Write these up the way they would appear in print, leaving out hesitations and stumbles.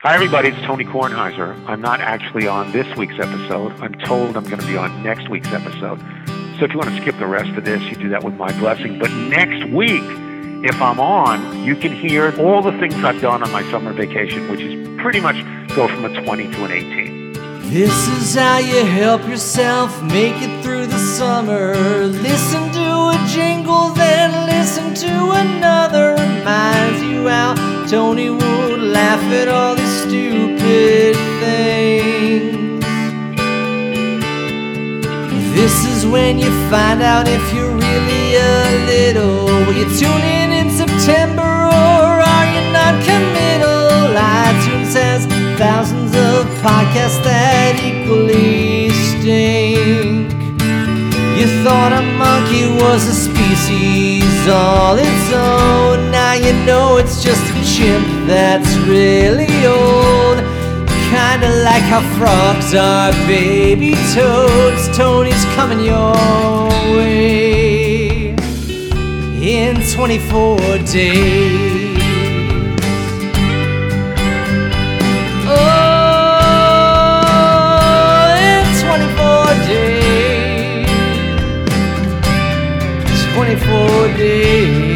Hi, everybody. It's Tony Kornheiser. I'm not actually on this week's episode. I'm told I'm going to be on next week's episode. So if you want to skip the rest of this, you do that with my blessing. But next week, if I'm on, you can hear all the things I've done on my summer vacation, which is pretty much go from a 20 to an 18. This is how you help yourself make it through the summer. Listen to a jingle, then listen to another. Reminds you how Tony would laugh at all these stupid things. This is when you find out if you're really a little. Will you tune in September, or are you non-committal? iTunes has thousands of podcasts that equally stink. You thought a monkey was a species all its own. Now you know it's just a chimp that's really old. Kinda like how frogs are baby toads. Tony's coming your way in 24 days. Oh, in 24 days. 24 days.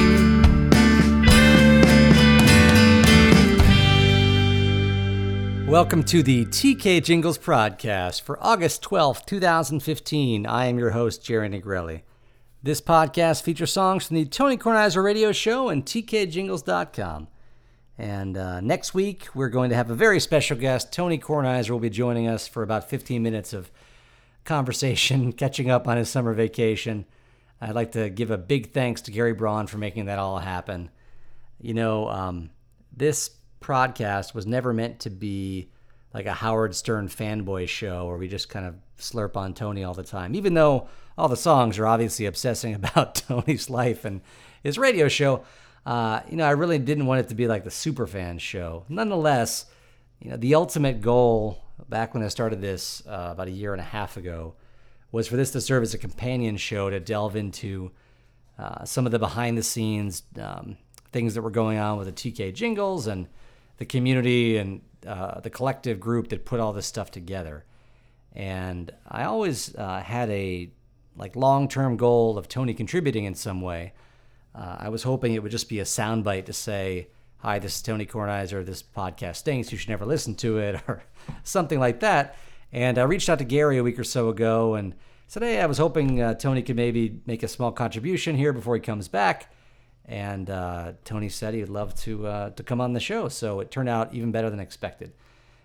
Welcome to the TK Jingles podcast for August 12th, 2015. I am your host, Jerry Negrelli. This podcast features songs from the Tony Kornheiser Radio Show and tkjingles.com. And next week, we're going to have a very special guest. Tony Kornheiser will be joining us for about 15 minutes of conversation, catching up on his summer vacation. I'd like to give a big thanks to Gary Braun for making that all happen. You know, this podcast was never meant to be like a Howard Stern fanboy show where we just kind of slurp on Tony all the time, even though all the songs are obviously obsessing about Tony's life and his radio show. I really didn't want it to be like the Superfan show. Nonetheless, the ultimate goal back when I started this about a year and a half ago was for this to serve as a companion show to delve into some of the behind the scenes things that were going on with the TK Jingles and the community and the collective group that put all this stuff together. And I always had a long-term goal of Tony contributing in some way. I was hoping it would just be a soundbite to say, hi, this is Tony Kornheiser, this podcast stinks, you should never listen to it, or something like that. And I reached out to Gary a week or so ago and said, hey, I was hoping Tony could maybe make a small contribution here before he comes back. And Tony said he would love to come on the show, so it turned out even better than expected.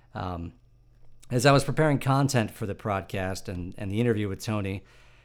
As I was preparing content for the podcast and the interview with Tony,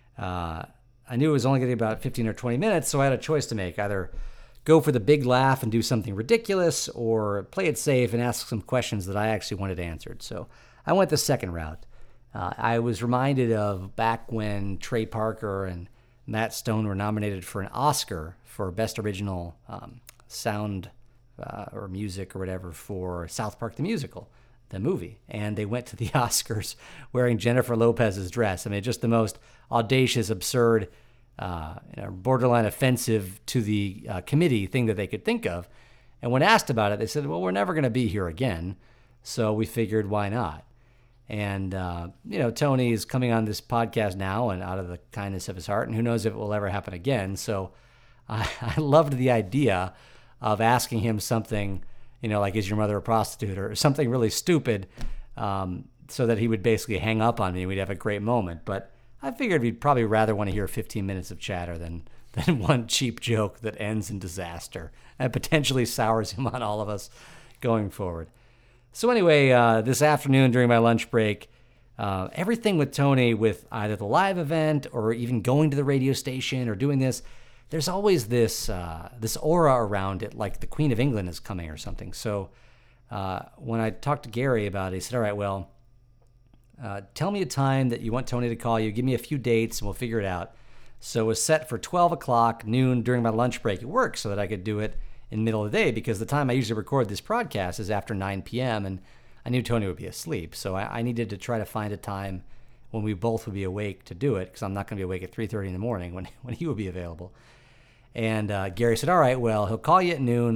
I knew it was only going to be about 15 or 20 minutes, so I had a choice to make. Either go for the big laugh and do something ridiculous, or play it safe and ask some questions that I actually wanted answered. So I went the second route. I was reminded of back when Trey Parker and Matt Stone were nominated for an Oscar for Best Original Sound or Music or whatever for South Park the Musical, the movie. And they went to the Oscars wearing Jennifer Lopez's dress. I mean, just the most audacious, absurd, borderline offensive to the committee thing that they could think of. And when asked about it, they said, well, we're never going to be here again. So we figured, why not? And, Tony is coming on this podcast now and out of the kindness of his heart, and who knows if it will ever happen again. So I loved the idea of asking him something, like, is your mother a prostitute, or something really stupid, so that he would basically hang up on me and we'd have a great moment. But I figured we'd probably rather want to hear 15 minutes of chatter than one cheap joke that ends in disaster and potentially sours him on all of us going forward. So anyway, this afternoon during my lunch break, everything with Tony, with either the live event or even going to the radio station or doing this, there's always this aura around it, like the Queen of England is coming or something. So when I talked to Gary about it, he said, all right, well, tell me a time that you want Tony to call you. Give me a few dates and we'll figure it out. So it was set for 12 o'clock noon during my lunch break at work so that I could do it in the middle of the day, because the time I usually record this podcast is after 9 p.m. and I knew Tony would be asleep. So I needed to try to find a time when we both would be awake to do it, because I'm not going to be awake at 3:30 in the morning when he would be available. And Gary said, all right, well, he'll call you at noon,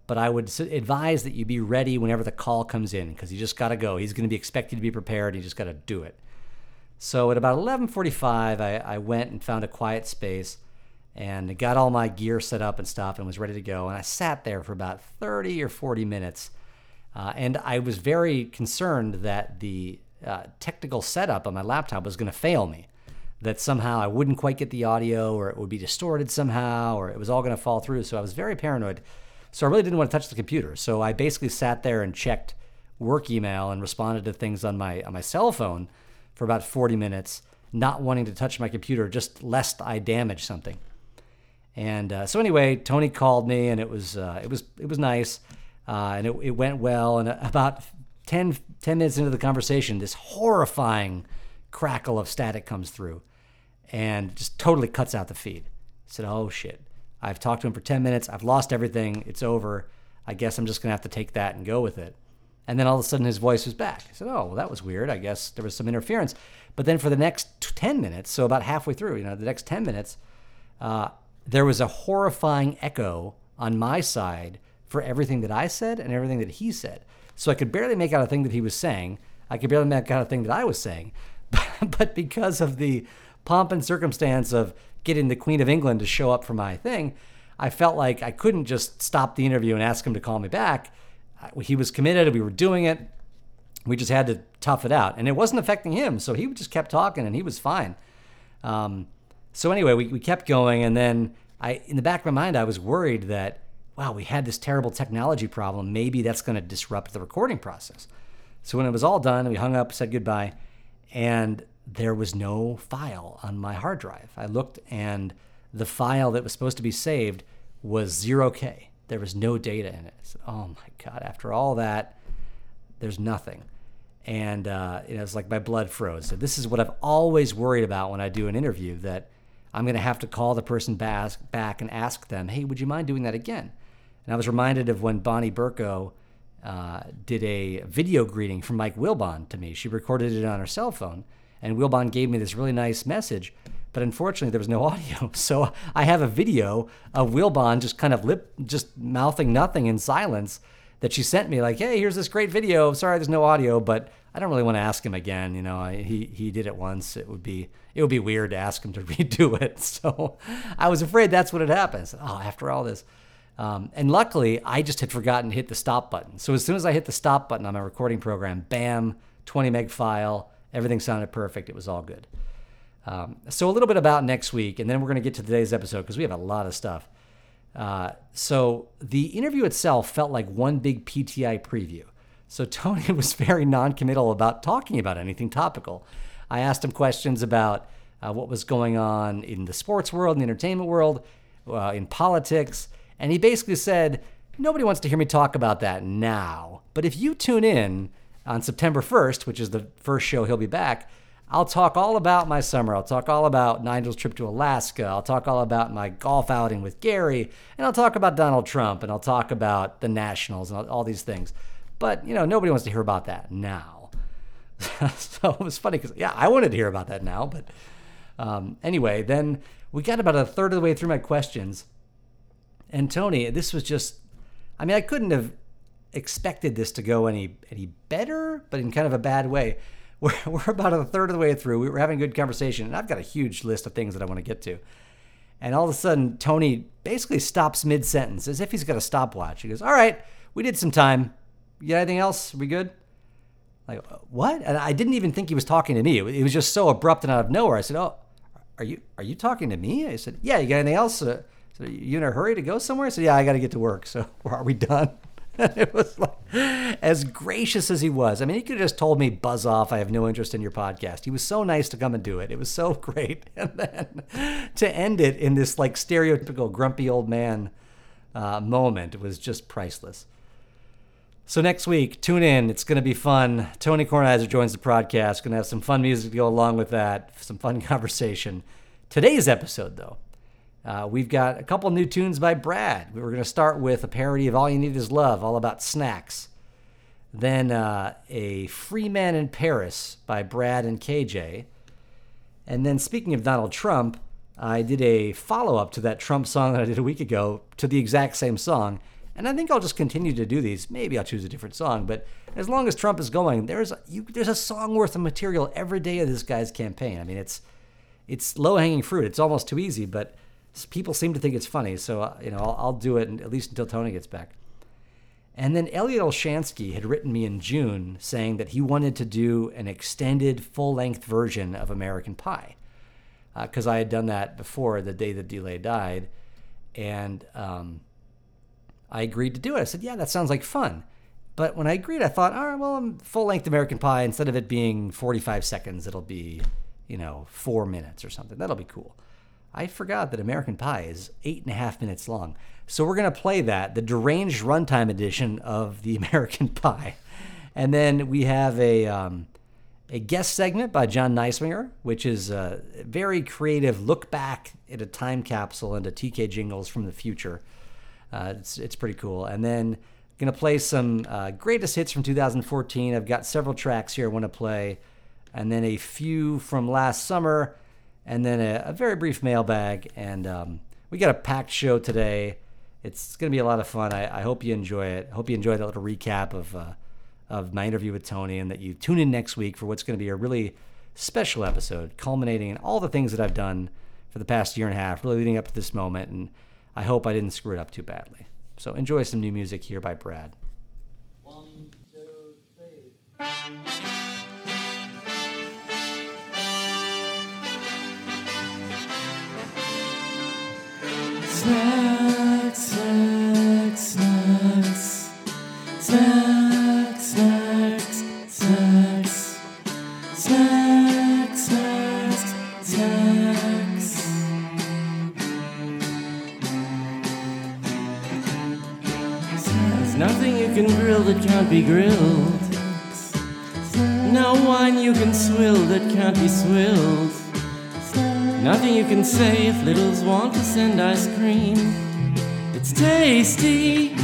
but I would advise that you be ready whenever the call comes in, because you just got to go. He's going to be expected to be prepared. You just got to do it. So at about 11:45, I went and found a quiet space and got all my gear set up and stuff and was ready to go. And I sat there for about 30 or 40 minutes. And I was very concerned that the technical setup on my laptop was going to fail me, that somehow I wouldn't quite get the audio, or it would be distorted somehow, or it was all going to fall through. So I was very paranoid. So I really didn't want to touch the computer. So I basically sat there and checked work email and responded to things on my cell phone for about 40 minutes, not wanting to touch my computer, just lest I damage something. And so anyway, Tony called me, and it was nice, and it went well. And about 10 minutes into the conversation, this horrifying crackle of static comes through and just totally cuts out the feed. I said, oh shit, I've talked to him for 10 minutes. I've lost everything. It's over. I guess I'm just going to have to take that and go with it. And then all of a sudden his voice was back. I said, oh, well, that was weird. I guess there was some interference. But then for the next 10 minutes, so about halfway through, the next 10 minutes, there was a horrifying echo on my side for everything that I said and everything that he said. So I could barely make out a thing that he was saying. I could barely make out a thing that I was saying. But because of the pomp and circumstance of getting the Queen of England to show up for my thing, I felt like I couldn't just stop the interview and ask him to call me back. He was committed. We were doing it. We just had to tough it out. And it wasn't affecting him, so he just kept talking, and he was fine. So anyway, we kept going, and then in the back of my mind, I was worried that, wow, we had this terrible technology problem. Maybe that's going to disrupt the recording process. So when it was all done, we hung up, said goodbye, and there was no file on my hard drive. I looked, and the file that was supposed to be saved was 0K. There was no data in it. I said, oh my God, after all that, there's nothing. And it was like my blood froze. So this is what I've always worried about when I do an interview, that I'm going to have to call the person back and ask them, hey, would you mind doing that again? And I was reminded of when Bonnie Burko did a video greeting from Mike Wilbon to me. She recorded it on her cell phone, and Wilbon gave me this really nice message, but unfortunately there was no audio. So I have a video of Wilbon just kind of just mouthing nothing in silence that she sent me, like, hey, here's this great video. Sorry, there's no audio, but I don't really want to ask him again. He did it once. It would be weird to ask him to redo it. So I was afraid that's what had happened. I said, oh, after all this. And luckily, I just had forgotten to hit the stop button. So as soon as I hit the stop button on my recording program, bam, 20 meg file, everything sounded perfect. It was all good. So a little bit about next week, and then we're going to get to today's episode because we have a lot of stuff. So the interview itself felt like one big PTI preview. So Tony was very non-committal about talking about anything topical. I asked him questions about what was going on in the sports world, in the entertainment world, in politics, and he basically said, nobody wants to hear me talk about that now. But if you tune in on September 1st, which is the first show he'll be back, I'll talk all about my summer. I'll talk all about Nigel's trip to Alaska. I'll talk all about my golf outing with Gary. And I'll talk about Donald Trump. And I'll talk about the Nationals and all these things. But, nobody wants to hear about that now. So it was funny because, yeah, I wanted to hear about that now. But anyway, then we got about a third of the way through my questions. And Tony, this was just, I couldn't have expected this to go any better, but in kind of a bad way. We're about a third of the way through. We were having a good conversation, and I've got a huge list of things that I want to get to. And all of a sudden, Tony basically stops mid-sentence, as if he's got a stopwatch. He goes, all right, we did some time. You got anything else? Are we good? Like, what? And I didn't even think he was talking to me. It was just so abrupt and out of nowhere. I said, oh, are you talking to me? I said, yeah, you got anything else? So you in a hurry to go somewhere? I said, yeah, I got to get to work. So are we done? It was like, as gracious as he was. He could have just told me, buzz off. I have no interest in your podcast. He was so nice to come and do it. It was so great. And then to end it in this like stereotypical grumpy old man moment was just priceless. So next week, tune in. It's going to be fun. Tony Kornheiser joins the podcast. Going to have some fun music to go along with that. Some fun conversation. Today's episode, though, we've got a couple new tunes by Brad. We were going to start with a parody of All You Need Is Love, all about snacks. Then a Free Man in Paris by Brad and KJ. And then speaking of Donald Trump, I did a follow-up to that Trump song that I did a week ago to the exact same song. And I think I'll just continue to do these. Maybe I'll choose a different song, but as long as Trump is going, there's a song worth of material every day of this guy's campaign. I mean, it's low-hanging fruit. It's almost too easy, but people seem to think it's funny. So, I'll do it at least until Tony gets back. And then Elliot Olshansky had written me in June saying that he wanted to do an extended full-length version of American Pie, because I had done that before the day that DeLay died. And I agreed to do it. I said, yeah, that sounds like fun. But when I agreed, I thought, all right, well, full-length American Pie, instead of it being 45 seconds, it'll be, 4 minutes or something. That'll be cool. I forgot that American Pie is 8.5 minutes long. So we're going to play that, the deranged runtime edition of the American Pie. And then we have a guest segment by John Neisminger, which is a very creative look back at a time capsule into TK Jingles from the future. It's pretty cool. And then going to play some greatest hits from 2014. I've got several tracks here I want to play. And then a few from last summer. And then a very brief mailbag. And we got a packed show today. It's going to be a lot of fun. I hope you enjoy it. I hope you enjoy that little recap of my interview with Tony, and that you tune in next week for what's going to be a really special episode, culminating in all the things that I've done for the past year and a half, really leading up to this moment. And I hope I didn't screw it up too badly. So enjoy some new music here by Brad. 1, 2, 3. Snacks, snacks, snacks. Snacks, snacks, snacks. Snacks, snacks, snacks. There's nothing you can grill that can't be grilled. No wine you can swill that can't be swilled. Nothing you can say if littles want to send ice cream. It's tasty.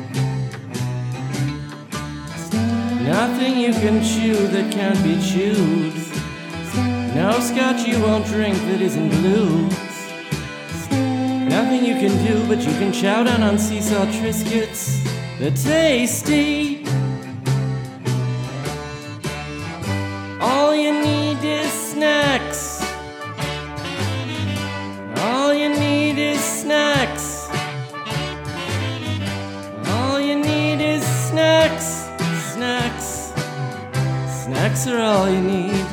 Nothing you can chew that can't be chewed. No scotch you won't drink that isn't blue. Nothing you can do but you can chow down on Seesaw Triscuits. They're tasty. All you need is snacks. All you need is snacks. All you need is snacks. Snacks. Snacks are all you need.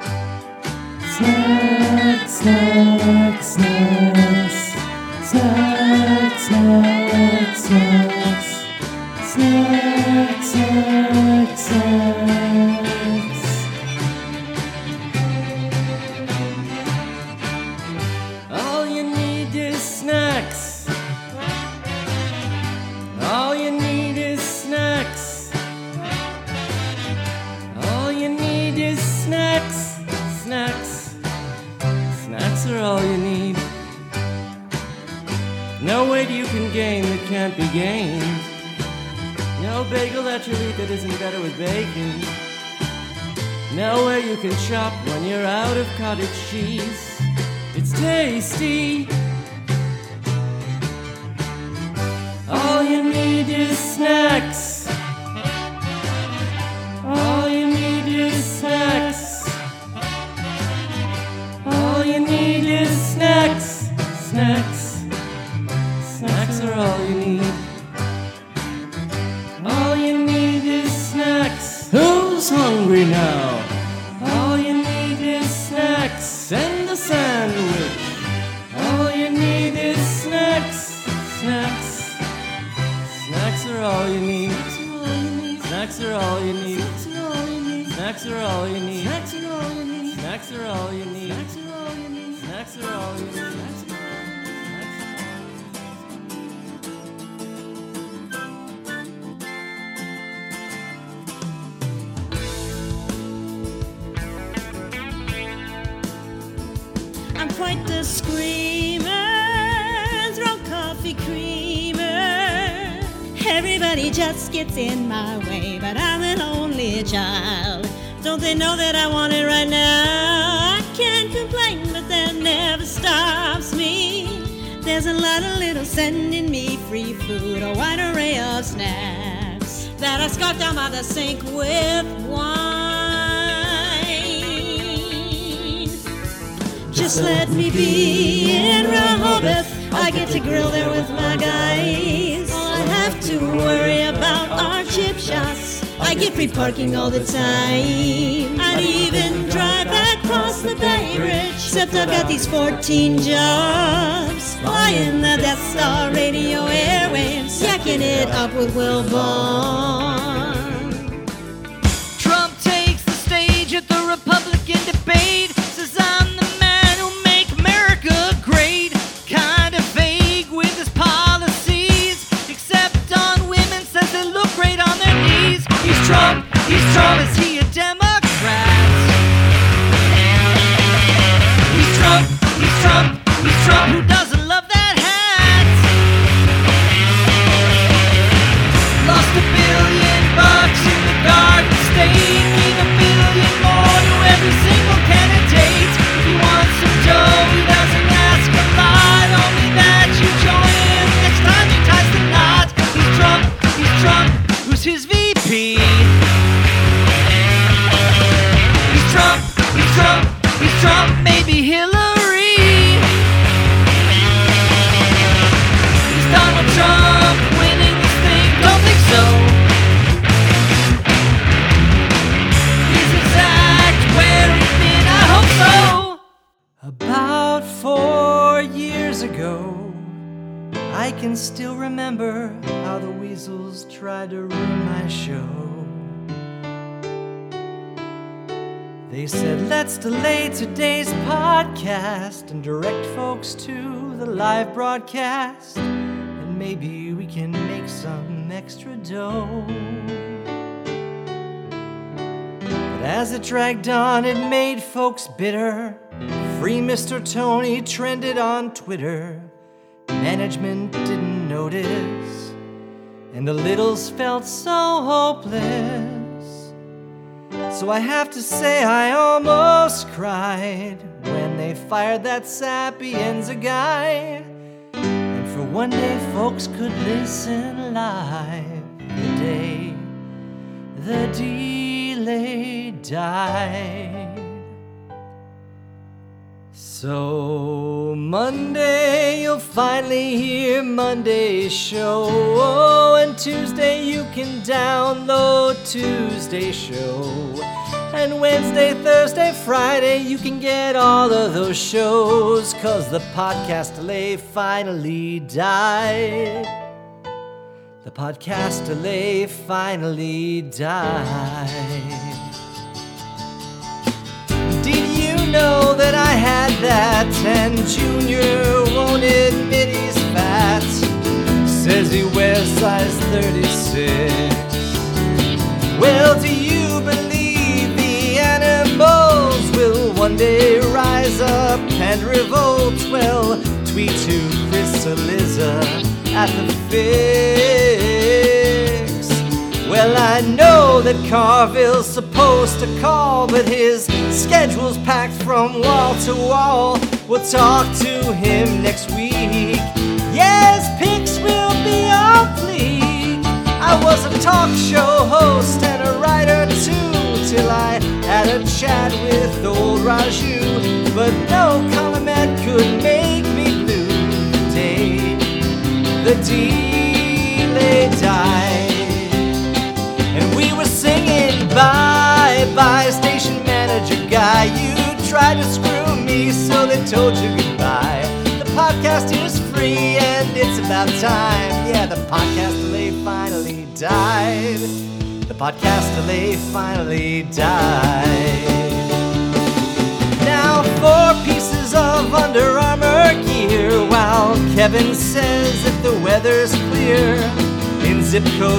Snacks, snacks, snacks. Snacks, snacks, snacks. Snacks, snacks, snacks. All you need is snacks. All you need is snacks. All you need is snacks. Snacks. Snacks are all you need. No weight you can gain that can't be gained. No bagel that you'll eat that isn't better with bacon. Nowhere you can shop when you're out of cottage cheese. It's tasty. All you need is snacks. All you need is snacks. All you need is snacks. Snacks. Snacks are all you need. All you need is snacks. Who's hungry now? All you need is snacks. Send a sandwich. All you need is snacks. Snacks. Snacks are all you need. Snacks are all you need. Snacks are all you need. Snacks are all you need. Snacks are all you need. Snacks are all you need. Snacks are all you need. I'm quite the screamer, throw coffee creamer. Everybody just gets in my way, but I'm an only child. Don't they know that I want it right now? I can't complain, but that never stops me. There's a lot of little sending me free food, a wide array of snacks that I scarfed down by the sink with wine. Just let me be in Rehoboth. I get to grill there with my guys. All I have to worry about are chip shots. I get free parking all the time. I'd even drive across the Bay Bridge, except I've got these 14 jobs. Flying the Death Star radio airwaves, yakking it up with Will Bond. Trump takes the stage at the Republican debate, says I'm the man who'll make America great. Kind of vague with his policies, except on women, says they look great on their knees. He's Trump, is he a Democrat? He's Trump, who doesn't love that hat? Lost $1 billion in the Garden State, gave $1 billion more to every single candidate. If he wants some dough, he doesn't ask a lot, only that you join him next time he ties the knot. He's Trump, who's his VP? He's Trump, maybe Hillary. He's Donald Trump winning this thing, don't think so. Is his act where he's been? I hope so. About 4 years ago, I can still remember how the weasels tried to ruin my show. They said, let's delay today's podcast and direct folks to the live broadcast, and maybe we can make some extra dough. But as it dragged on, it made folks bitter. Free Mr. Tony trended on Twitter. Management didn't notice, and the Littles felt so hopeless. So I have to say I almost cried when they fired that Sapienza guy. And for one day folks could listen live the day the delay died. So Monday you'll finally hear Monday's show. Oh, and Tuesday you can download Tuesday's show. And Wednesday, Thursday, Friday you can get all of those shows, 'cause the podcast delay finally died. The podcast delay finally died. Did you know that I had that and Junior won't admit he's fat? Says he wears size 36. Well, do you believe the animals will one day rise up and revolt? Well, tweet to Chris Eliza at the Fix. Well, I know that Carville's supposed to call, but his schedule's packed from wall to wall. We'll talk to him next week. Yes, picks will be on fleek. I was a talk show host and a writer too, till I had a chat with old Raju. But no column could make me blue the delay died. And we were singing bye bye, station manager guy. You tried to screw me, so they told you goodbye. The podcast is free and it's about time. Yeah, the podcast delay finally died. The podcast delay finally died. Now 4 pieces of Under Armour gear, while Kevin says that the weather's clear in zip code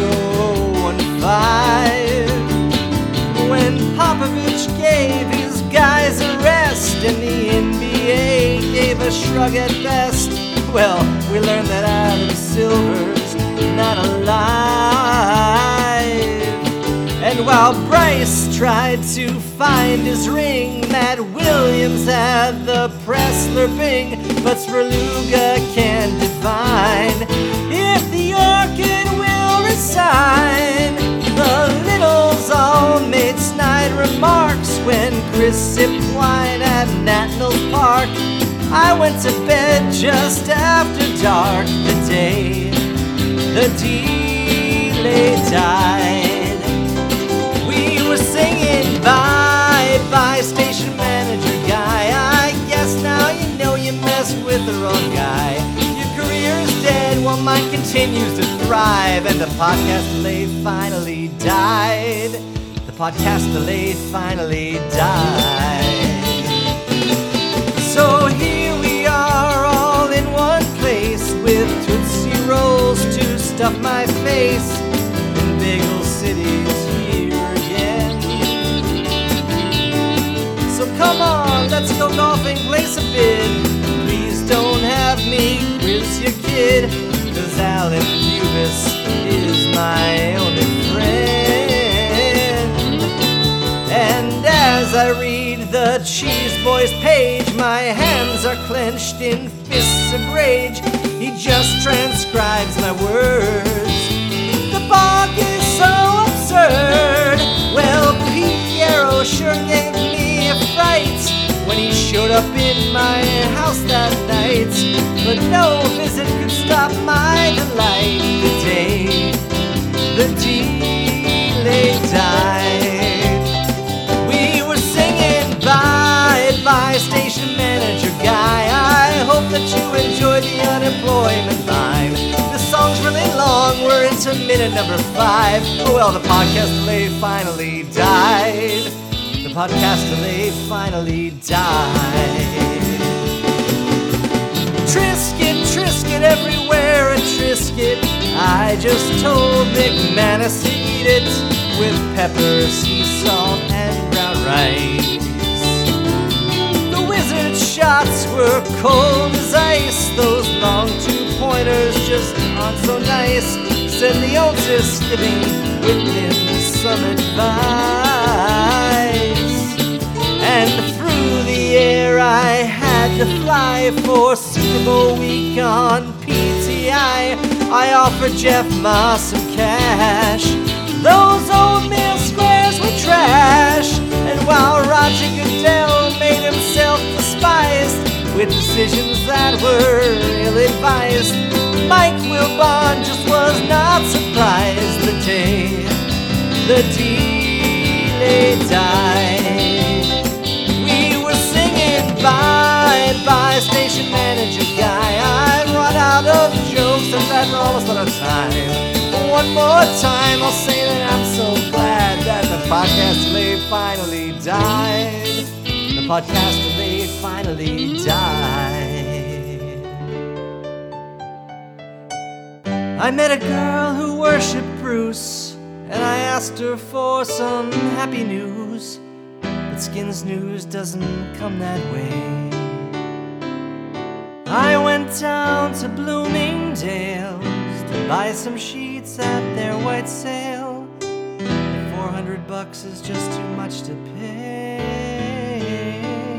2015. When Popovich gave his guys a rest and the NBA gave a shrug at best, well, we learned that Adam Silver's not alive. And while Bryce tried to find his ring, Matt Williams had the press slurping, but Sverluga can divine if the orchid will resign. The Littles all made snide remarks when Chris sipped wine at Natnall's Park. I went to bed just after dark the day the delay died. We were singing bye bye station manager guy. I guess now you know you messed with the wrong guy. Your career is dead while mine continues to thrive, and the podcast delay finally died. The podcast delay finally died. So here we are all in one place with Tootsie Rolls to stuff my face, and Bagel City's here again. So come on, let's go golfing, place a bid. Please don't have me quiz your kid, 'cause Alan Pubis is my only friend. And as I read the Cheese Boys page, my hands are clenched in fists of rage. He just transcribes my words. The bog is so absurd. Well, Pete Yarrow sure gave me a fright when he showed up in my house that night. But no visit could stop my delight the day the delay died. We were singing bye bye station manager guy. I hope that you enjoyed the unemployment line. The song's really long, we're into minute number 5. Oh well, the podcast delay finally died. The podcast delay finally died. Trisket, Trisket, everywhere a Trisket. I just told McManus to eat it with pepper, sea salt, and brown rice. The Wizard's shots were cold as ice. Those long 2-pointers just aren't so nice. Said the Otis giving Whitman some advice. And through the air I had to fly for Super Bowl week on PTI. I offered Jeff Ma some cash. Those oatmeal squares were trash. And while Roger Goodell made himself despised with decisions that were ill-advised, Mike Wilbon just was not surprised the day the delay died. We were singing bye bye station manager guy. I've run out of jokes and that we're almost out of time. But one more time I'll say that I'm so glad that the podcast delay finally died. The podcast delay finally died. I met a girl who worshipped Bruce, and I asked her for some happy news. But Skins News doesn't come that way. I went down to Bloomingdale's to buy some sheets at their white sale. $400 is just too much to pay.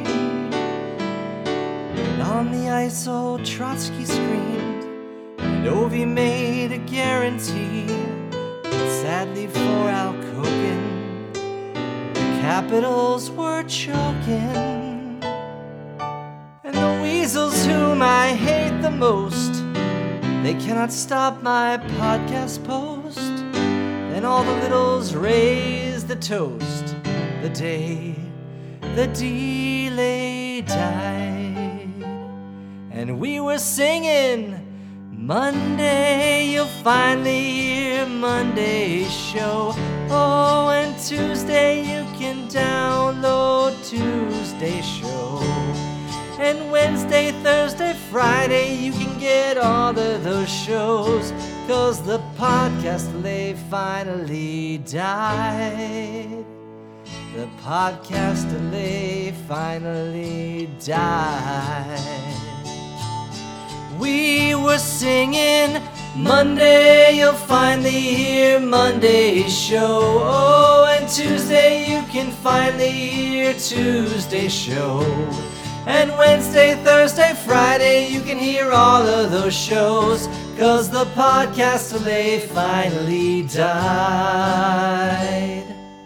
And on the ice old Trotsky screamed, and Ovi made a guarantee. But sadly for Al Koken, the Capitals were choking. And the Weasels, whom I hate the most, they cannot stop my podcast post. Then all the Littles raised the toast the day the delay died. And we were singing Monday, you'll finally hear Monday's show. Oh, and Tuesday you can download Tuesday's show. And Wednesday, Thursday, Friday you can get all of those shows, 'cause the podcast delay finally died. The podcast delay finally died. We were singing Monday, you'll finally hear Monday's show. Oh, can finally hear Tuesday's show. And Wednesday, Thursday, Friday, you can hear all of those shows, 'cause the podcast delay finally died.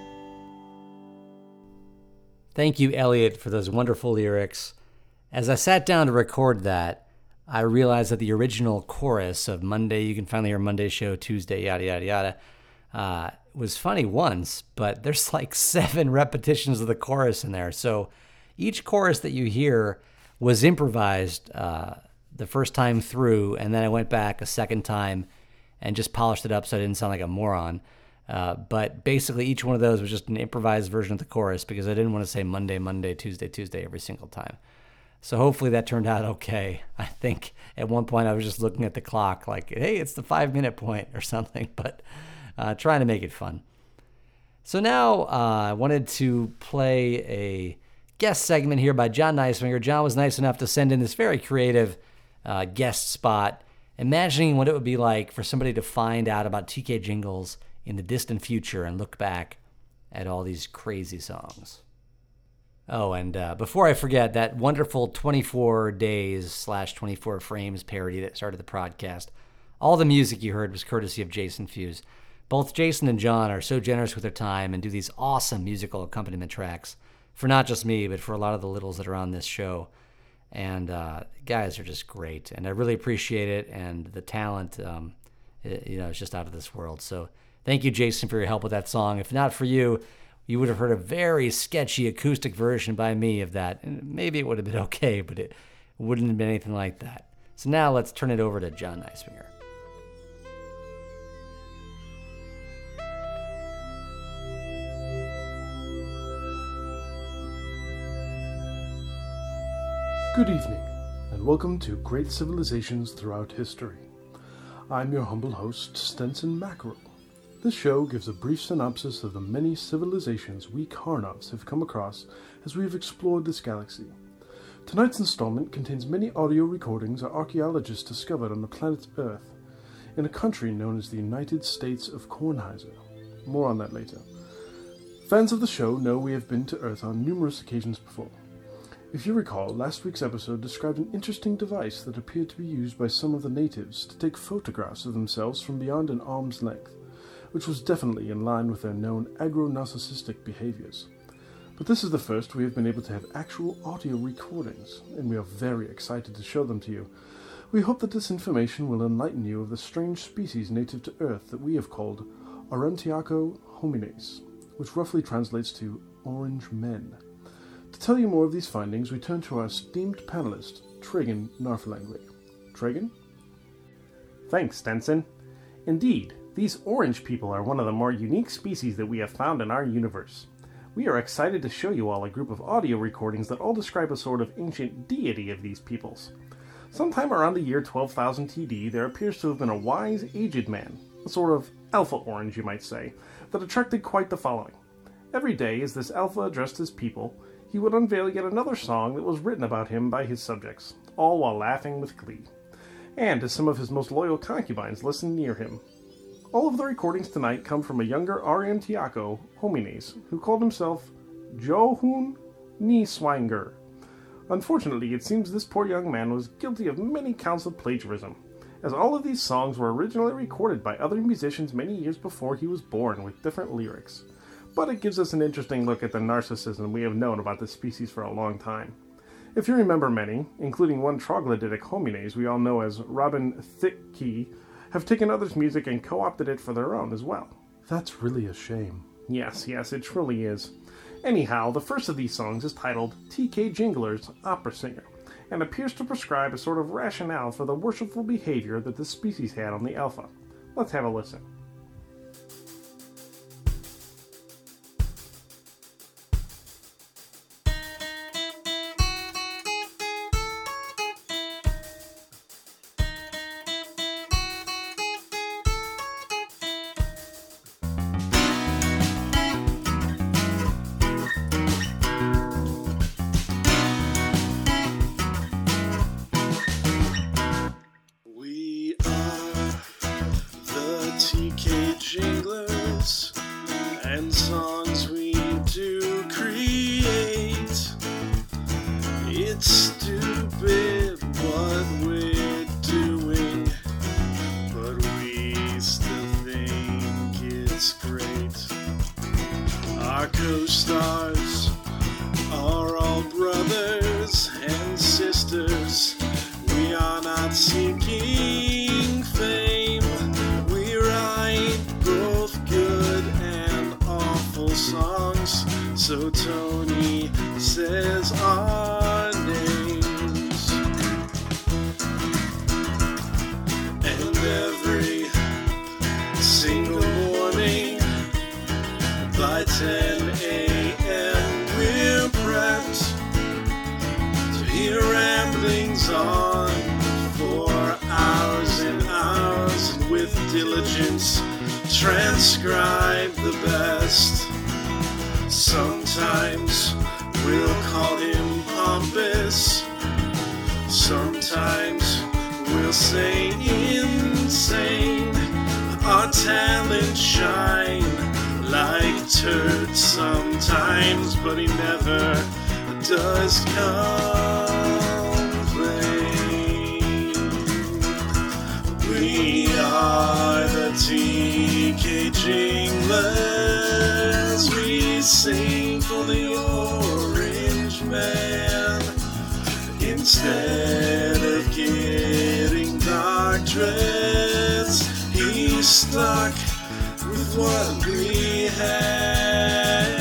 Thank you, Elliot, for those wonderful lyrics. As I sat down to record that, I realized that the original chorus of Monday, you can finally hear Monday's show, Tuesday, yada, yada, yada, was funny once, but there's like 7 repetitions of the chorus in there. So each chorus that you hear was improvised the first time through, and then I went back a second time and just polished it up so I didn't sound like a moron. But basically each one of those was just an improvised version of the chorus because I didn't want to say Monday, Monday, Tuesday, Tuesday every single time. So hopefully that turned out okay. I think at one point I was just looking at the clock like, hey, it's the 5-minute point or something, but trying to make it fun. So now I wanted to play a guest segment here by John Neisminger. John was nice enough to send in this very creative guest spot, imagining what it would be like for somebody to find out about TK Jingles in the distant future and look back at all these crazy songs. Oh, and before I forget, that wonderful 24 days/24 frames parody that started the podcast, all the music you heard was courtesy of Jason Fuse. Both Jason and John are so generous with their time and do these awesome musical accompaniment tracks for not just me, but for a lot of the littles that are on this show. And guys are just great, and I really appreciate it, and the talent, it's just out of this world. So thank you, Jason, for your help with that song. If not for you, you would have heard a very sketchy acoustic version by me of that. And maybe it would have been okay, but it wouldn't have been anything like that. So now let's turn it over to John Neisminger. Good evening, and welcome to Great Civilizations Throughout History. I'm your humble host, Stenson Mackerel. This show gives a brief synopsis of the many civilizations we Karnovs have come across as we have explored this galaxy. Tonight's installment contains many audio recordings our archaeologists discovered on the planet Earth, in a country known as the United States of Kornheiser. More on that later. Fans of the show know we have been to Earth on numerous occasions before. If you recall, last week's episode described an interesting device that appeared to be used by some of the natives to take photographs of themselves from beyond an arm's length, which was definitely in line with their known agro-narcissistic behaviors. But this is the first we have been able to have actual audio recordings, and we are very excited to show them to you. We hope that this information will enlighten you of the strange species native to Earth that we have called Aurantiaco homines, which roughly translates to orange men. To tell you more of these findings, we turn to our esteemed panelist, Tragan Narfalangwe. Tragan? Thanks, Stenson. Indeed, these orange people are one of the more unique species that we have found in our universe. We are excited to show you all a group of audio recordings that all describe a sort of ancient deity of these peoples. Sometime around the year 12,000 TD, there appears to have been a wise, aged man, a sort of alpha orange, you might say, that attracted quite the following. Every day, as this alpha addressed his people, he would unveil yet another song that was written about him by his subjects, all while laughing with glee. And as some of his most loyal concubines listened near him. All of the recordings tonight come from a younger Aurantiaco homines who called himself Johun Niswanger. Unfortunately, it seems this poor young man was guilty of many counts of plagiarism, as all of these songs were originally recorded by other musicians many years before he was born with different lyrics. But it gives us an interesting look at the narcissism we have known about this species for a long time. If you remember, many, including one troglodytic homines we all know as Robin Thicke, have taken others' music and co-opted it for their own as well. That's really a shame. Yes, it truly is. Anyhow, the first of these songs is titled TK Jingler's Opera Singer, and appears to prescribe a sort of rationale for the worshipful behavior that this species had on the Alpha. Let's have a listen. TK Jinglers, and songs we do Our co-stars are all brothers and sisters. We are not seeking fame. We write both good and awful songs. So Tony says our names. And every single morning by 10 a.m. we're prepped to hear ramblings on for hours and hours, and with diligence transcribe the best. Sometimes we'll call him pompous, sometimes we'll say insane. Our talent shine like turds sometimes, but he never does complain. We are the TK Jinglers. We sing for the Orange Man. Instead of getting doctorates, he's stuck with what we had.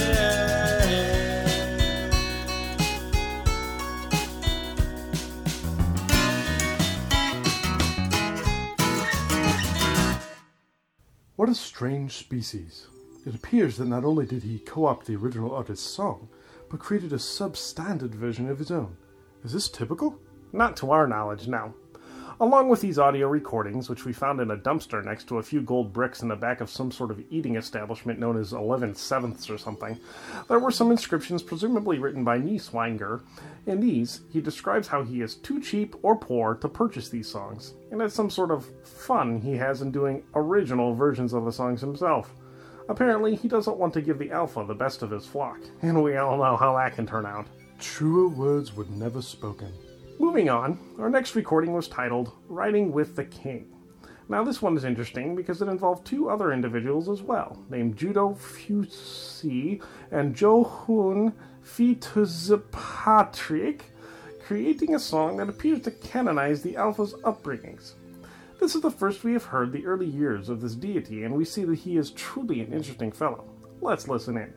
What a strange species. It appears that not only did he co-opt the original artist's song, but created a substandard version of his own. Is this typical? Not to our knowledge, no. Along with these audio recordings, which we found in a dumpster next to a few gold bricks in the back of some sort of eating establishment known as 11/7 or something, there were some inscriptions presumably written by Nieswanger. In these, he describes how he is too cheap or poor to purchase these songs, and it's some sort of fun he has in doing original versions of the songs himself. Apparently, he doesn't want to give the alpha the best of his flock, and we all know how that can turn out. Truer words were never spoken. Moving on, our next recording was titled Riding with the King. Now this one is interesting because it involved two other individuals as well, named Judo Fusi and Johun Fituzpatrick, creating a song that appears to canonize the Alpha's upbringings. This is the first we have heard the early years of this deity, and we see that he is truly an interesting fellow. Let's listen in.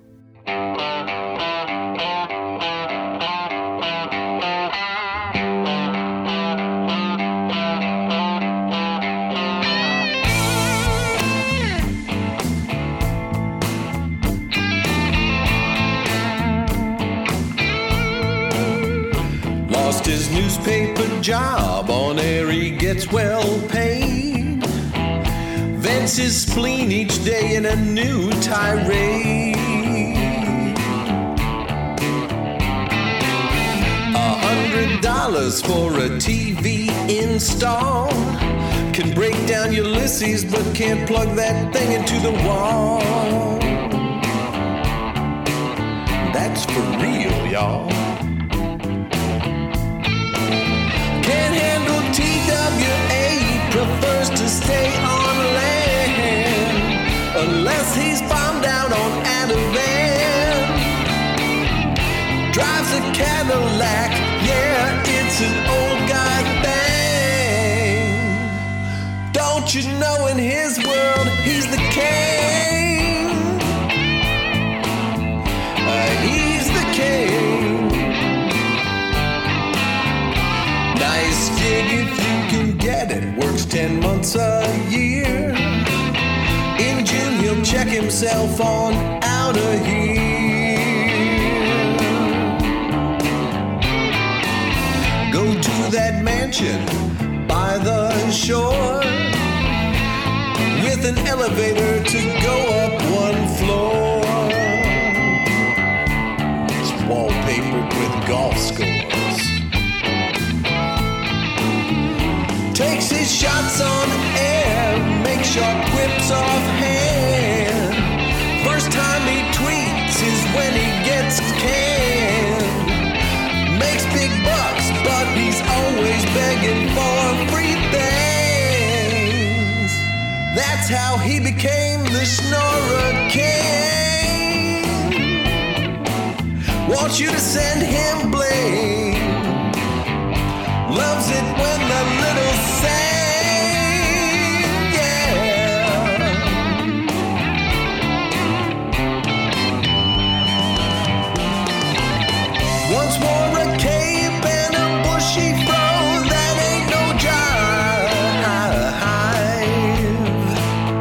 Lost his newspaper job, on air he gets well paid. Vents his spleen each day in a new tirade. $100 for a TV install can break down Ulysses, but can't plug that thing into the wall. That's for real, y'all. Can't handle TWA, prefers to stay on land, unless he's bombed out on Ativan. Drives a Cadillac, yeah, it's an old guy thing. Don't you know in his world he's the king? He's the king. Nice gig if you can get it, works 10 months a year. In June he'll check himself on out of here. Go to that mansion by the shore, with an elevator to go up one floor. It's wallpapered with golf scores. Takes his shots on air, makes sharp whips offhand. First time he tweets is when he gets canned. Makes big bucks, but he's always begging for free things. That's how he became the Schnorrer King. wants you to send him blame. Loves it when the little sing, yeah. Once wore a cape and a bushy fro, that ain't no jive.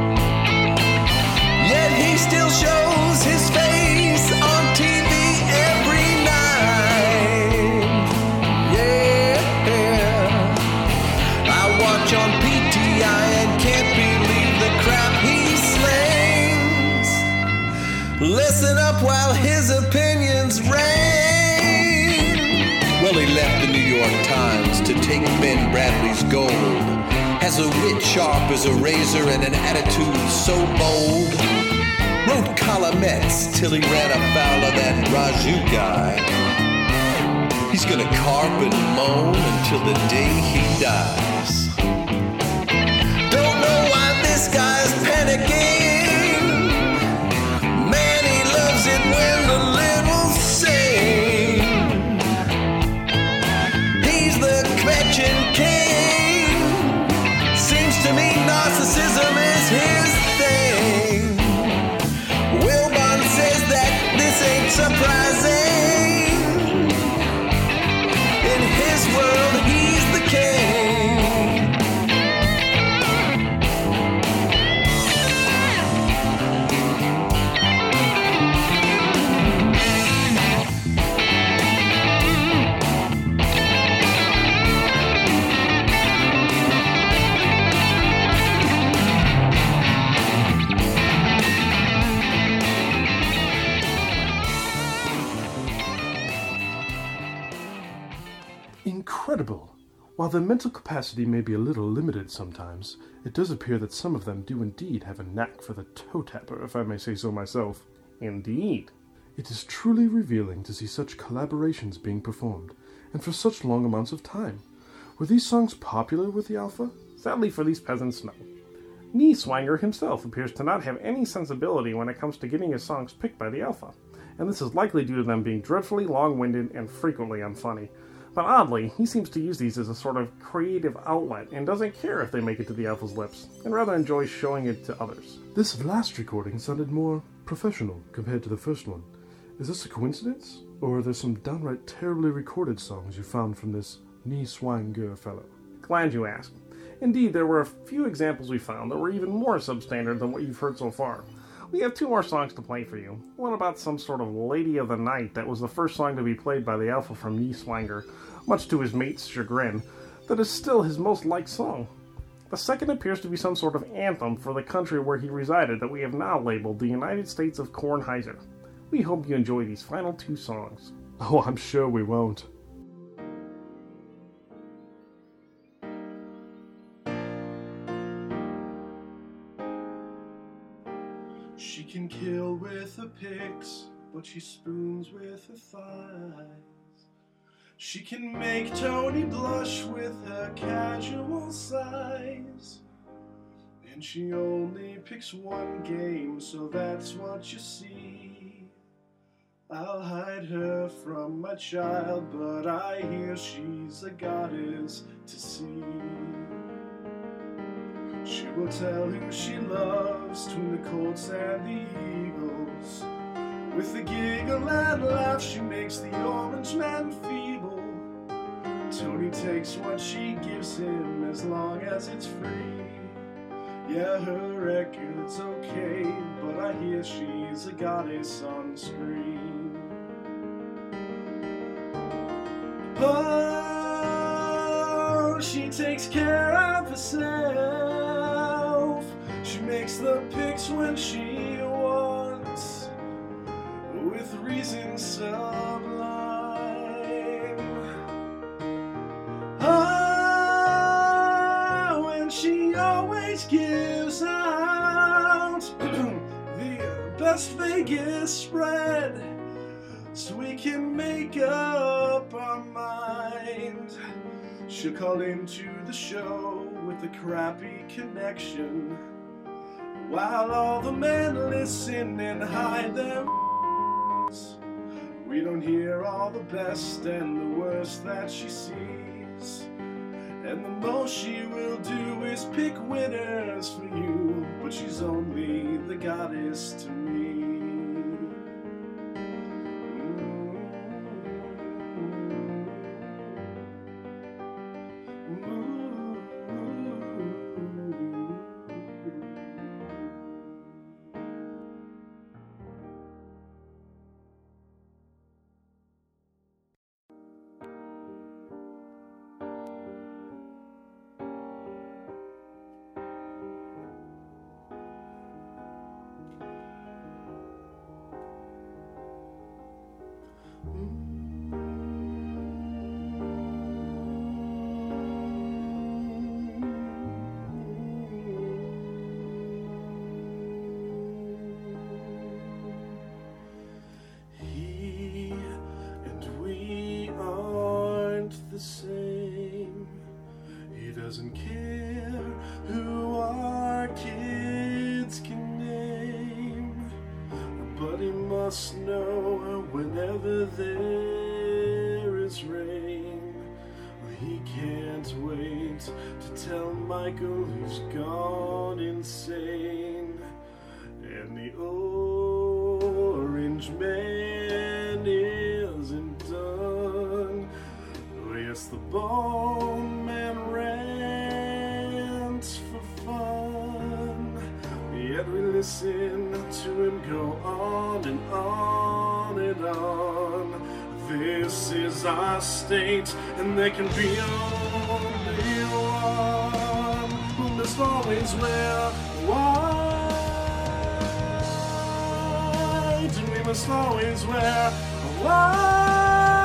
Yet he still shows his face on TV every night. Yeah, I watch on PTI and can't believe the crap he slings. Listen up while his opinions reign. Well, he left the New York Times to take Ben Bradley's gold. Has a wit sharp as a razor and an attitude so bold. Wrote columnettes till he ran afoul of that Raju guy. He's gonna carp and moan until the day he dies. Don't know why this guy's panicking. Man, he loves it when the little sing. He's the Gretchen king. Seems to me narcissism is his thing. Wilbon says that this ain't surprising. In his world, he's the king. Incredible! While their mental capacity may be a little limited sometimes, it does appear that some of them do indeed have a knack for the toe tapper, if I may say so myself. Indeed. It is truly revealing to see such collaborations being performed, and for such long amounts of time. Were these songs popular with the Alpha? Sadly for these peasants, no. Nieswanger himself appears to not have any sensibility when it comes to getting his songs picked by the Alpha, and this is likely due to them being dreadfully long-winded and frequently unfunny. But oddly, he seems to use these as a sort of creative outlet and doesn't care if they make it to the Alpha's lips, and rather enjoys showing it to others. This last recording sounded more professional compared to the first one. Is this a coincidence? Or are there some downright terribly recorded songs you found from this Nieswanger fellow? Glad you asked. Indeed, there were a few examples we found that were even more substandard than what you've heard so far. We have 2 more songs to play for you. One about some sort of Lady of the Night that was the first song to be played by the Alpha from Nieswanger, much to his mate's chagrin, that is still his most liked song. The second appears to be some sort of anthem for the country where he resided that we have now labeled the United States of Kornheiser. We hope you enjoy these final 2 songs. Oh, I'm sure we won't. She can kill with her picks, but she spoons with her thighs. She can make Tony blush with her casual sighs. And she only picks one game, so that's what you see. I'll hide her from my child, but I hear she's a goddess to see. She will tell who she loves between the Colts and the Eagles. With a giggle and laugh, she makes the orange man feeble. Tony takes what she gives him as long as it's free. Yeah, her record's okay, but I hear she's a goddess on screen. Oh, she takes care of herself. She makes the picks when she wants, with reason sublime. Oh, and she always gives out the best Vegas spread, so we can make up our mind. She'll call into the show with a crappy connection, while all the men listen and hide their. We We don't hear all the best and the worst that she sees. And the most she will do is pick winners for you, but she's only the goddess to me. Same. He doesn't care who our kids can name, but he must know whenever there is rain. He can't wait to tell Michael who's gone insane. And the orange man isn't done. Yes, the bone man rants for fun, yet we listen to him go on and on and on. This is our state, and there can be only one who must always wear white, and we must always wear white.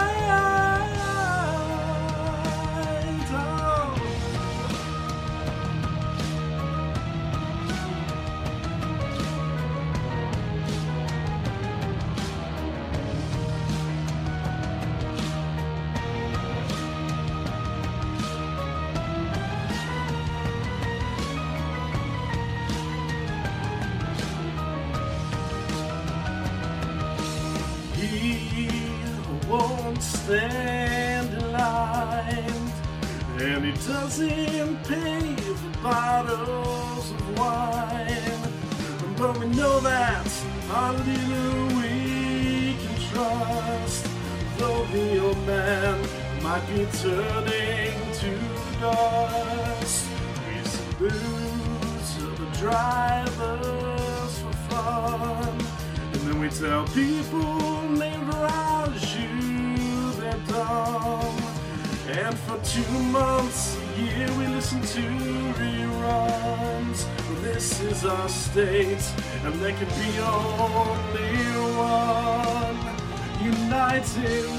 Won't stand in line, and he doesn't pay for bottles of wine. But we know that our leader we can trust, though the old man might be turning to dust. We salute the drivers for fun, and then we tell people named Raju they're dumb. And for 2 months a year we listen to reruns. This is our state, and there can be only one United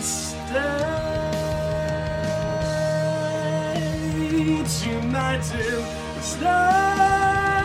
States. United States.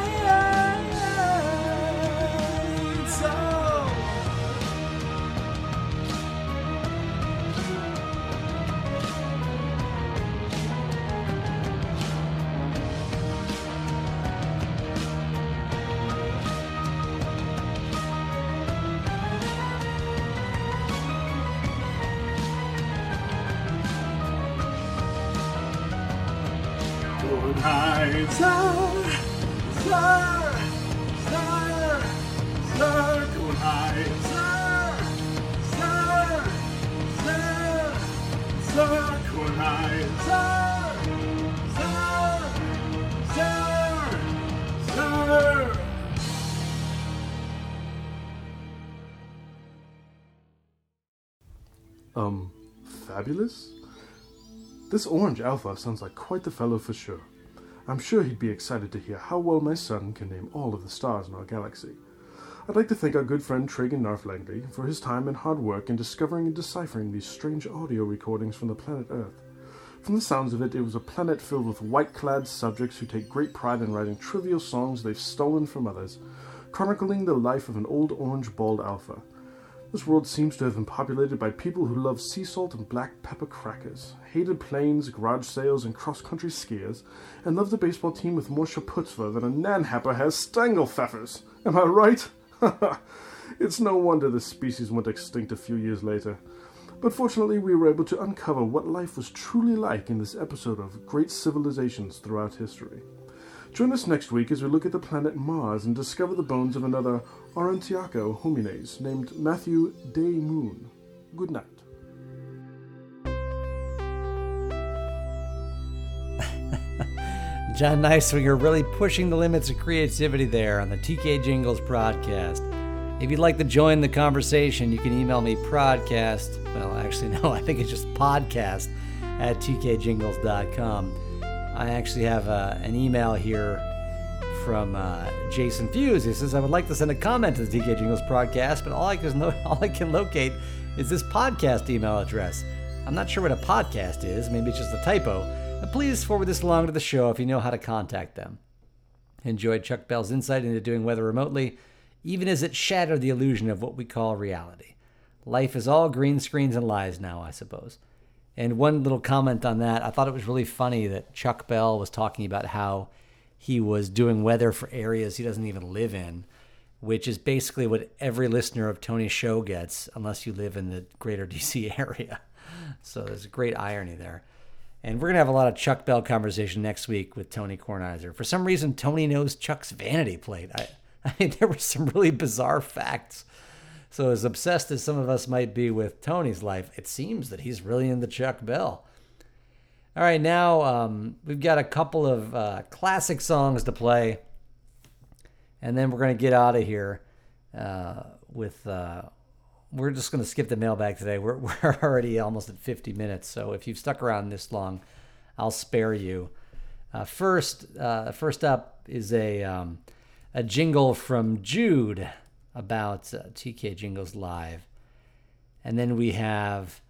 Hi, sir, going high, sir, going high, sir. Fabulous? This Orange Alpha sounds like quite the fellow for sure. I'm sure he'd be excited to hear how well my son can name all of the stars in our galaxy. I'd like to thank our good friend Tragan Narf-Langley for his time and hard work in discovering and deciphering these strange audio recordings from the planet Earth. From the sounds of it, it was a planet filled with white-clad subjects who take great pride in writing trivial songs they've stolen from others, chronicling the life of an old orange bald alpha. This world seems to have been populated by people who love sea salt and black pepper crackers, hated planes, garage sales, and cross-country skiers, and loved a baseball team with more chaputzpah than a nanhapper has Stangelpfeffers. Am I right? It's no wonder this species went extinct a few years later. But fortunately, we were able to uncover what life was truly like in this episode of Great Civilizations Throughout History. Join us next week as we look at the planet Mars and discover the bones of another Aurantiaco homines named Matthew Day Moon. Good night. John Neiswinger really pushing the limits of creativity there on the TK Jingles podcast. If you'd like to join the conversation, you can email me podcast. Well, actually, no, I think it's just podcast at tkjingles.com. I actually have an email here from Jason Fuse. He says, I would like to send a comment to the TK Jingles podcast, but all I can locate is this podcast email address. I'm not sure what a podcast is. Maybe it's just a typo. But please forward this along to the show if you know how to contact them. Enjoyed Chuck Bell's insight into doing weather remotely, even as it shattered the illusion of what we call reality. Life is all green screens and lies now, I suppose. And one little comment on that, I thought it was really funny that Chuck Bell was talking about how he was doing weather for areas he doesn't even live in, which is basically what every listener of Tony's show gets, unless you live in the greater DC area. So there's a great irony there. And we're going to have a lot of Chuck Bell conversation next week with Tony Kornheiser. For some reason, Tony knows Chuck's vanity plate. I mean, there were some really bizarre facts. So as obsessed as some of us might be with Tony's life, it seems that he's really into Chuck Bell. All right, now we've got a couple of classic songs to play. And then we're going to get out of here with... We're just going to skip the mailbag today. We're already almost at 50 minutes, so if you've stuck around this long, I'll spare you. First up is a jingle from Jude about TK Jingles Live. And then we have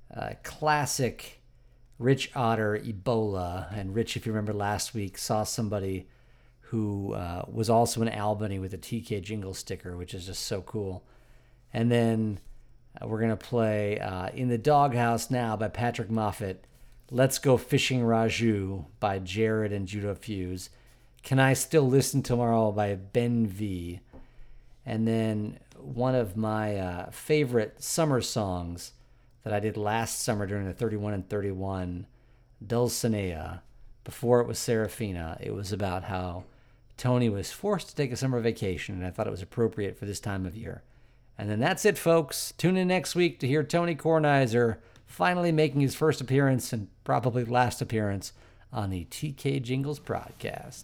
classic Rich Otter, Ebola. And Rich, if you remember last week, saw somebody who was also in Albany with a TK Jingle sticker, which is just so cool. And then we're going to play In the Doghouse Now by Patrick Moffat, Let's Go Fishing Raju by Jared and Judah Fuse, Can I Still Listen Tomorrow by Ben V, and then one of my favorite summer songs that I did last summer during the 31 and 31, Dulcinea. Before it was Serafina, it was about how Tony was forced to take a summer vacation, and I thought it was appropriate for this time of year. And then that's it, folks. Tune in next week to hear Tony Kornheiser finally making his first appearance and probably last appearance on the TK Jingles podcast.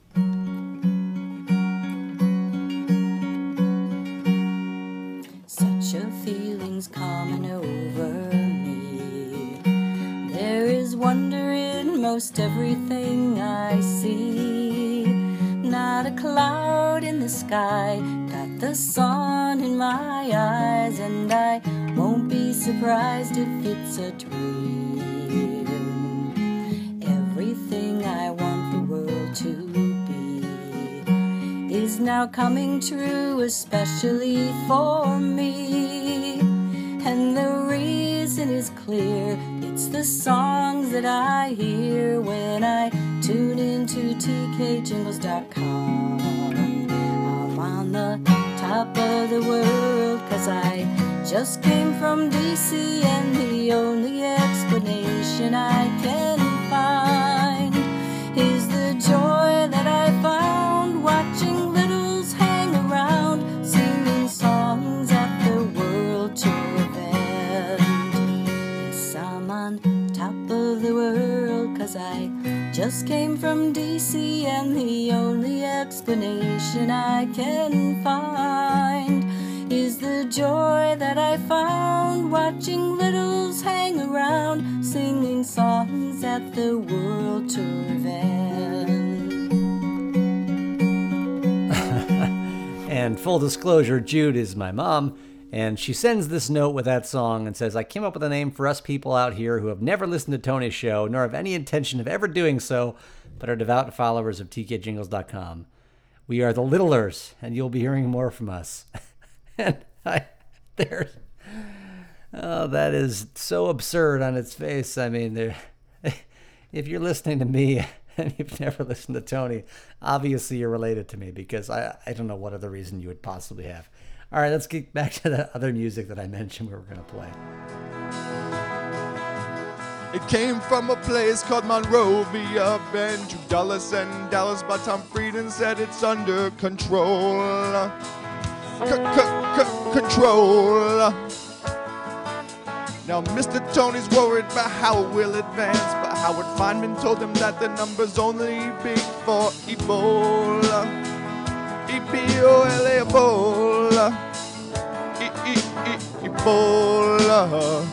Such a feeling's coming over me. There is wonder in most everything I see. Not a cloud in the sky, got the sun in my eyes, and I won't be surprised if it's a dream. Everything I want the world to be is now coming true, especially for me. And the reason is clear, it's the songs that I hear when I tune into tkjingles.com. I'm on the top of the world 'cause I just came from DC, and the only explanation I can find is the joy that I found watching littles hang around, singing songs at the World Tour event. Yes, I'm on top of the world 'cause I just came from DC, and the only explanation I can find is the joy that I found watching littles hang around, singing songs at the World Tour event. And full disclosure, Jude is my mom, and she sends this note with that song and says, I came up with a name for us people out here who have never listened to Tony's show, nor have any intention of ever doing so, but are devout followers of tkjingles.com. We are the Littlers, and you'll be hearing more from us. And that is so absurd on its face. I mean, if you're listening to me and you've never listened to Tony, obviously you're related to me, because I don't know what other reason you would possibly have. All right, let's get back to the other music that I mentioned we were going to play. It came from a place called Monrovia, and $2 and Dallas, but Tom Frieden said it's under control. Control. Now, Mr. Tony's worried about how it will advance, but Howard Feynman told him that the number's only big for Ebola. Ebola, Ebola. Ebola.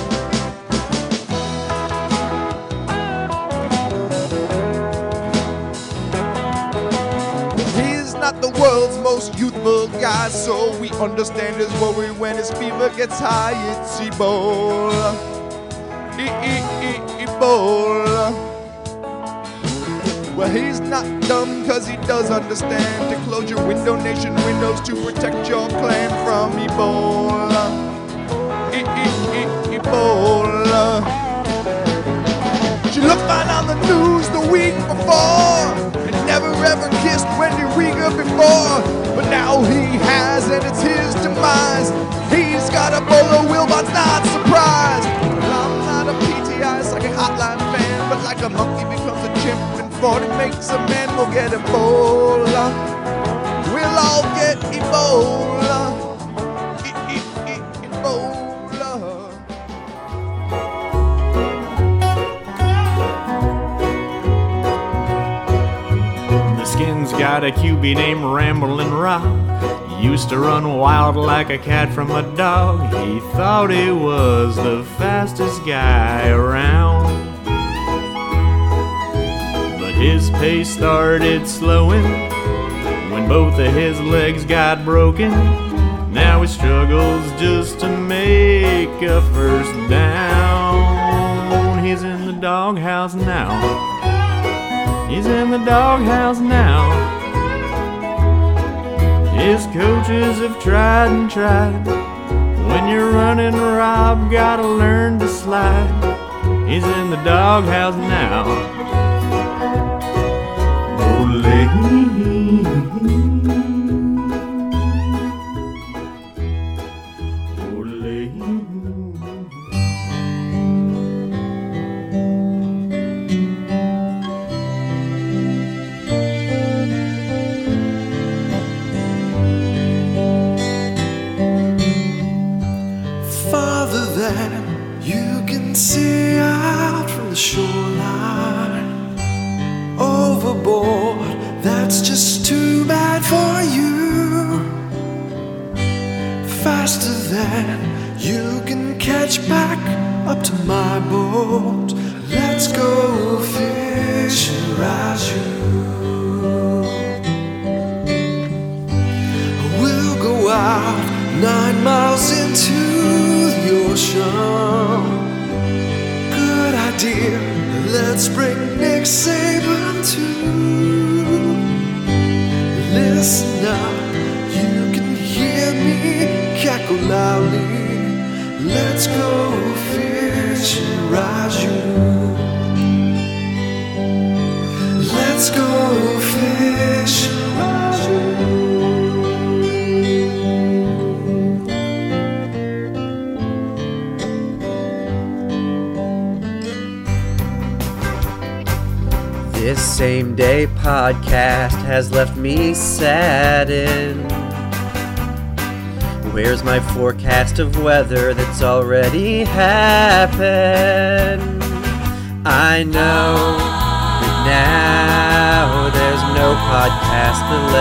Not the world's most youthful guy, so we understand his worry when his fever gets high. It's Ebola. Ebola. Well, he's not dumb, cause he does understand to close your window nation windows to protect your clan from Ebola. Ebola. She looked fine on the news the week before. Never ever kissed Wendy Rieger before, but now he has, and it's his demise. He's got Ebola, Wilbot's not surprised. Well, I'm not a PTI psychic hotline fan, but like a monkey becomes a chimp and 40 makes a man, we'll get Ebola. We'll all get Ebola. Ebola. Skin's got a QB named Ramblin' Rock. Used to run wild like a cat from a dog. He thought he was the fastest guy around, but his pace started slowing when both of his legs got broken. Now he struggles just to make a first down. He's in the doghouse now. He's in the doghouse now. His coaches have tried and tried. When you're running, Rob, gotta learn to slide. He's in the doghouse now. Ole. See out from the shoreline, overboard, that's just too bad for you. Faster than you can catch back up to my boat. Let's go fishing, Raju. We'll go out 9 miles into the ocean. Dear, let's bring Nick Saban too. Listen up, you can hear me cackle loudly. Let's go fishing, Raju. Let's go fishing, Raju. This same day podcast has left me saddened. Where's my forecast of weather that's already happened? I know that now there's no podcast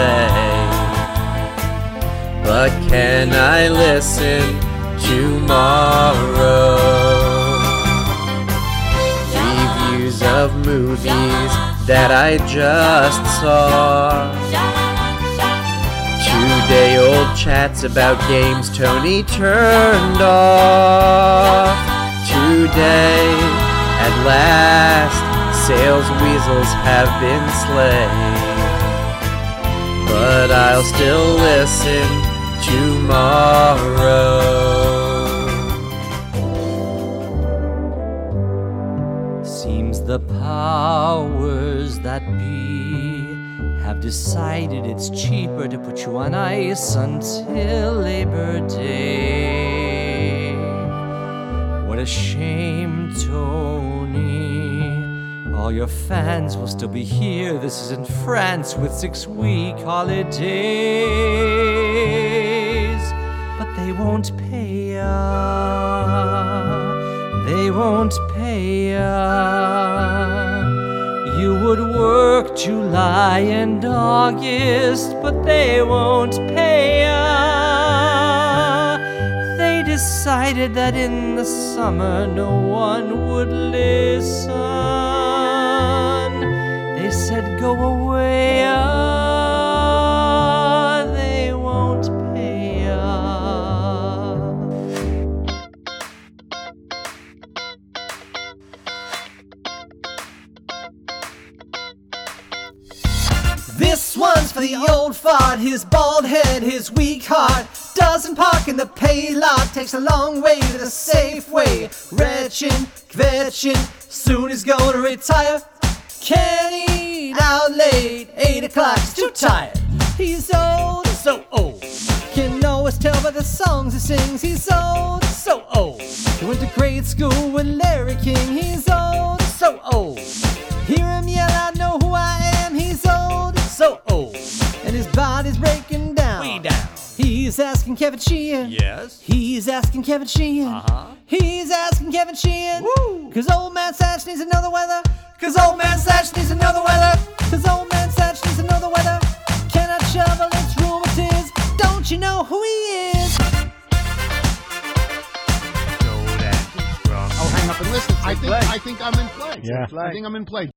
delay, but can I listen tomorrow? Reviews of movies that I just saw. 2-day-old chats about games Tony turned off. Today, at last, sales weasels have been slain. But I'll still listen tomorrow. Seems the powers that be I've decided it's cheaper to put you on ice until Labor Day. What a shame, Tony. All your fans will still be here. This is in France with 6-week holidays. But they won't pay ya. They won't pay ya. You would work July and August, but they won't pay ya. They decided that in the summer no one would listen. They said, go away, they won't pay ya. This one's for the old fart, his bald head, his weak heart. Doesn't park in the pay lot, takes a long way to the safe way. Retching, kvetching, soon he's gonna retire. Can't eat out late, 8 o'clock, he's too tired. He's old, so old. Can always tell by the songs he sings. He's old, so old. He went to grade school with Larry King. He's old, so old. Hear him yell out, know who I am. He's old, so old. And his body's breaking down. Way down. He's asking Kevin Sheehan. Yes. He's asking Kevin Sheehan. He's asking Kevin Sheehan. Woo. Cause old man Satch needs another weather. Cause old man Satch needs another weather. Cause old man Satch needs another weather. Cannot shovel, it's rheumatiz. Don't you know who he is? Oh, hang up and listen. I think I'm in play. Yeah. I think I'm in play.